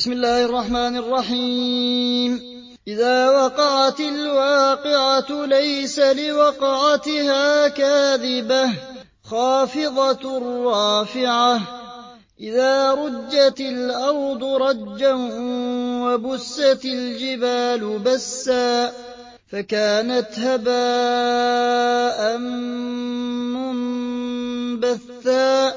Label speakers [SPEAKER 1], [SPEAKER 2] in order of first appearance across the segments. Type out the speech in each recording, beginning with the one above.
[SPEAKER 1] بسم الله الرحمن الرحيم. إذا وقعت الواقعة ليس لوقعتها كاذبة خافضة رافعة إذا رجت الأرض رجا وبست الجبال بسا فكانت هباء منبثا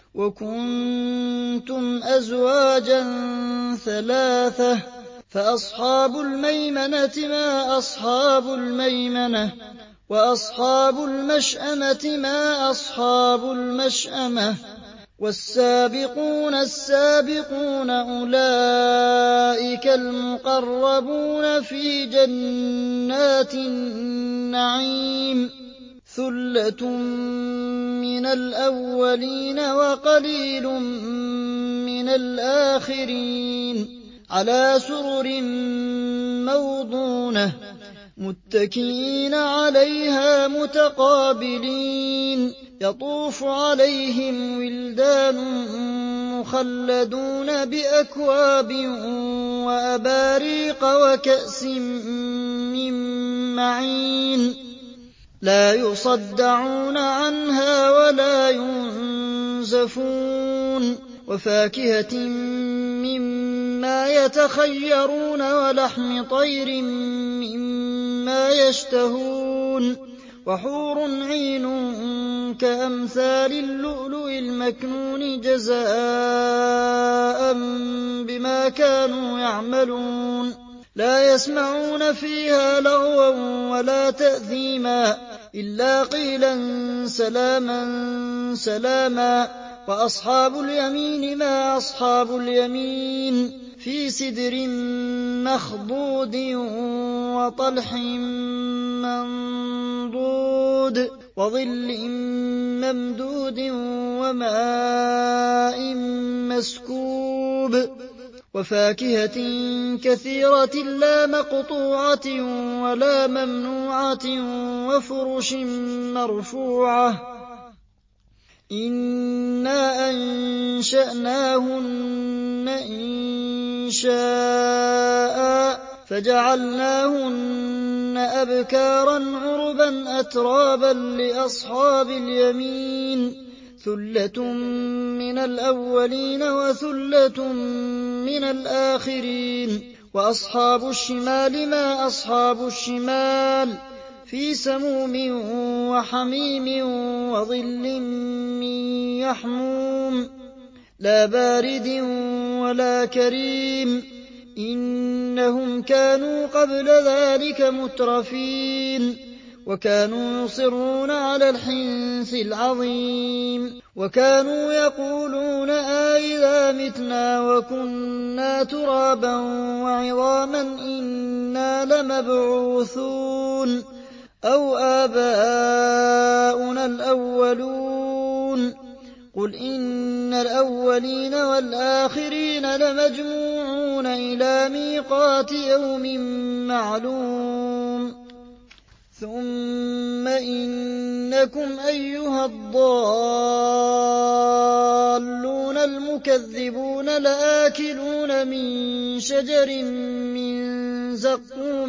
[SPEAKER 1] وكنتم أزواجا ثلاثة فأصحاب الميمنة ما أصحاب الميمنة وأصحاب المشأمة ما أصحاب المشأمة والسابقون السابقون أولئك المقربون في جنات النعيم ثلة من الأولين وقليل من الآخرين على سرر موضونة متكئين عليها متقابلين يطوف عليهم ولدان مخلدون بأكواب وأباريق وكأس من معين لا يصدعون عنها ولا ينزفون وفاكهة مما يتخيرون ولحم طير مما يشتهون وحور عين كأمثال اللؤلؤ المكنون جزاء بما كانوا يعملون لا يسمعون فيها لغوا ولا تأثيما إلا قيلا سلاما سلاما وأصحاب اليمين ما أصحاب اليمين في سدر مخضود وطلح منضود وظل ممدود وماء مسكوب وفاكهة كثيرة لا مقطوعة ولا ممنوعة وفرش مرفوعة إنا أنشأناهن إنشاء فجعلناهن أبكارا عربا أترابا لأصحاب اليمين ثلة من الأولين وثلة من الآخرين وأصحاب الشمال ما أصحاب الشمال في سموم وحميم وظل من يحموم لا بارد ولا كريم إنهم كانوا قبل ذلك مترفين وكانوا يصرون على الحنث العظيم وكانوا يقولون أئذا متنا وكنا ترابا وعظاما إنا لمبعوثون أو آباؤنا الأولون قل إن الأولين والآخرين لمجموعون إلى ميقات يوم معلوم ثم إنكم أيها الضالون المكذبون لآكلون من شجر من زقوم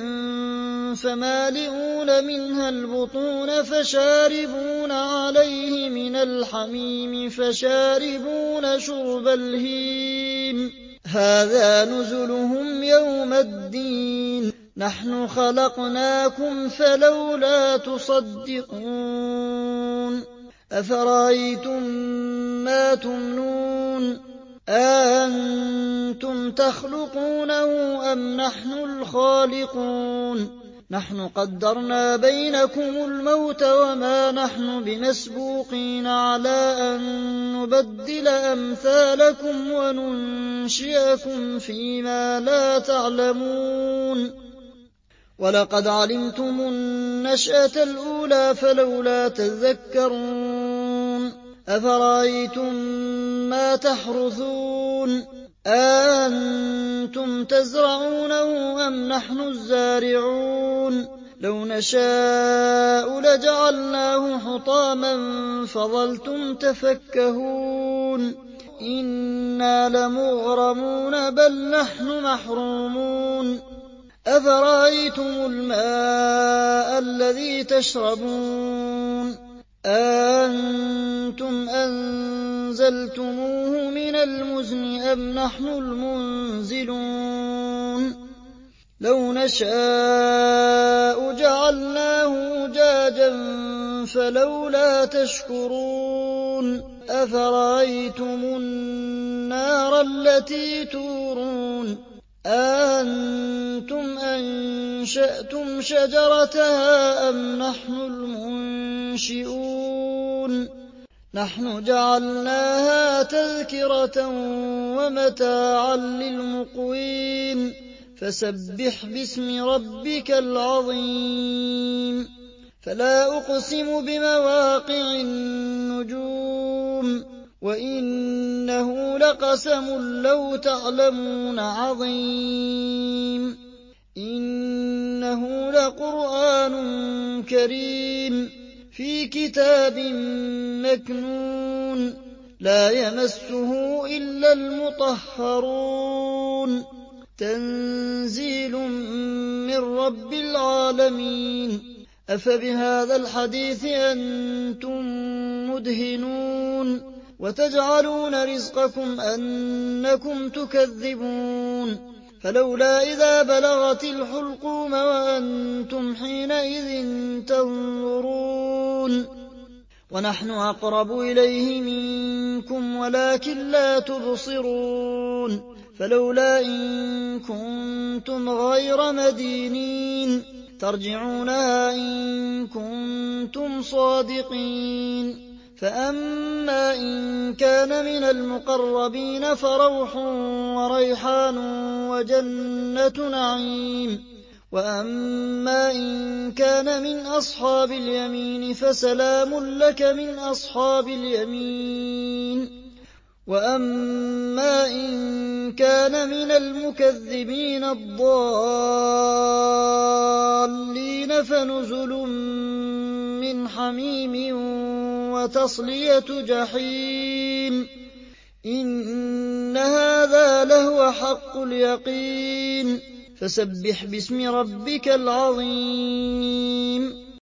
[SPEAKER 1] فمالئون منها البطون فشاربون عليه من الحميم فشاربون شرب الهيم هذا نزلهم يوم الدين نحن خلقناكم فلولا تصدقون أفرأيتم ما تمنون أأنتم تخلقونه أم نحن الخالقون نحن قدرنا بينكم الموت وما نحن بمسبوقين على أن نبدل أمثالكم وننشئكم فيما لا تعلمون ولقد علمتم النشأة الأولى فلولا تذكرون أفرأيتم ما تحرثون أأنتم تزرعونه أم نحن الزارعون لو نشاء لجعلناه حطاما فظلتم تفكهون إنا لمغرمون بل نحن محرومون أفرأيتم الماء الذي تشربون أأنتم أنزلتموه من المزن أم نحن المنزلون لو نشاء جعلناه أجاجا فلولا تشكرون أفرأيتم النار التي تورون أأنتم أنشأتم شجرتها أم نحن المنشئون نحن جعلناها تذكرة ومتاعا للمقوين فسبح باسم ربك العظيم فلا أقسم بمواقع النجوم وإنه لقسم لو تعلمون عظيم إنه لقرآن كريم في كتاب مكنون لا يمسه إلا المطهرون تنزيل من رب العالمين أفبهذا الحديث أنتم مدهنون وتجعلون رزقكم أنكم تكذبون فلولا إذا بلغت الحلقوم وأنتم حينئذ تنظرون ونحن أقرب إليه منكم ولكن لا تبصرون فلولا إن كنتم غير مدينين ترجعونها إن كنتم صادقين فأما إن كان من المقربين فروح وريحان وجنة نعيم وأما إن كان من أصحاب اليمين فسلام لك من أصحاب اليمين وأما إن كان من المكذبين الضالين فنزل من حميم وتصلية جحيم إن هذا لهو حق اليقين فسبح باسم ربك العظيم